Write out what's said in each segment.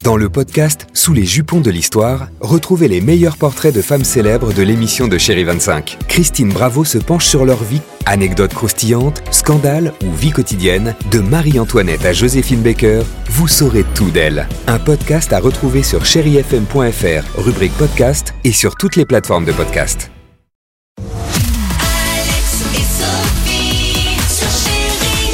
Dans le podcast Sous les jupons de l'histoire, retrouvez les meilleurs portraits de femmes célèbres de l'émission de Chérie 25. Christine Bravo se penche sur leur vie. Anecdotes croustillantes, scandales ou vie quotidienne, de Marie-Antoinette à Joséphine Baker, vous saurez tout d'elle. Un podcast à retrouver sur chérifm.fr, rubrique podcast et sur toutes les plateformes de podcast. Alex et Sophie sur Chérie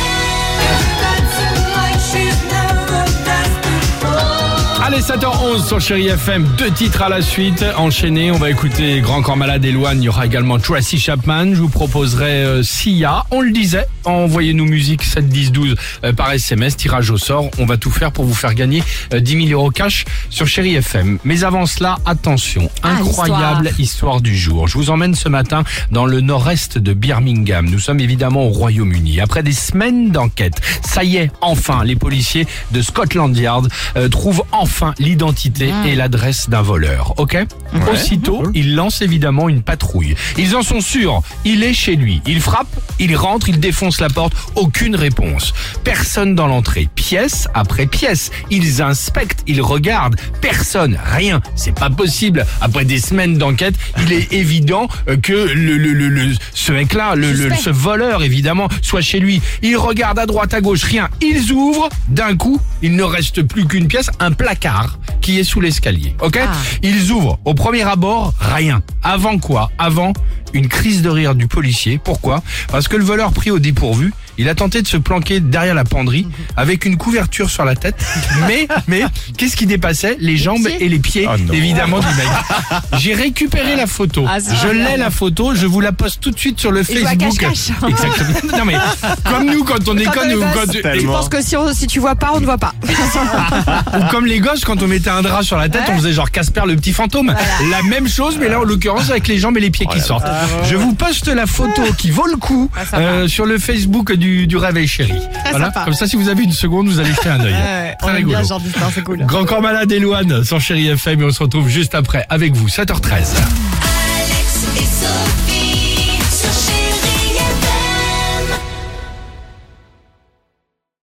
FM. Allez, 7h11 sur Chérie FM, 2 titres à la suite, enchaînés. On va écouter Grand Corps Malade et Loane, il y aura également Tracy Chapman. Je vous proposerai Sia, on le disait, envoyez-nous musique 7 10 12 par SMS, tirage au sort. On va tout faire pour vous faire gagner 10 000 euros cash sur Chérie FM. Mais avant cela, attention, incroyable histoire du jour. Je vous emmène ce matin dans le nord-est de Birmingham. Nous sommes évidemment au Royaume-Uni. Après des semaines d'enquête, ça y est, enfin, les policiers de Scotland Yard trouvent enfin l'identité et l'adresse d'un voleur, ok ? Aussitôt, ils lancent évidemment une patrouille. Ils en sont sûrs, il est chez lui. Il frappe, il rentre, il défonce la porte, aucune réponse. Personne dans l'entrée, pièce après pièce. Ils inspectent, ils regardent, personne, rien. C'est pas possible. Après des semaines d'enquête, il est évident que ce mec-là, ce voleur évidemment, soit chez lui. Ils regardent à droite, à gauche, rien. Ils ouvrent, d'un coup, il ne reste plus qu'une pièce, un placard qui est sous l'escalier, ok ? Ils ouvrent, au premier abord, rien. Avant quoi ? Avant une crise de rire du policier. Pourquoi ? Parce que le voleur pris au dépourvu, il a tenté de se planquer derrière la penderie avec une couverture sur la tête. Mais qu'est-ce qui dépassait ? Les jambes et les pieds, évidemment, du mec. J'ai récupéré la photo. Je l'ai, la photo. Je vous la poste tout de suite sur le Facebook. Cache. Exactement. Non mais, comme nous, quand on déconne ou quand... Je pense que si tu vois pas, on ne voit pas. Ou comme les gosses, quand on mettait un drap sur la tête, on faisait genre Casper le petit fantôme. La même chose, mais là, en l'occurrence, avec les jambes et les pieds qui sortent. Je vous poste la photo qui vaut le coup sur le Facebook du Réveil Chéri. Voilà. Sympa. Comme ça, si vous avez une seconde, vous allez jeter un œil. On Très aime bien rigolo. ce genre d'histoire, c'est cool. Grand Corps Malade et Loane sur Chéri FM et on se retrouve juste après avec vous, 7h13.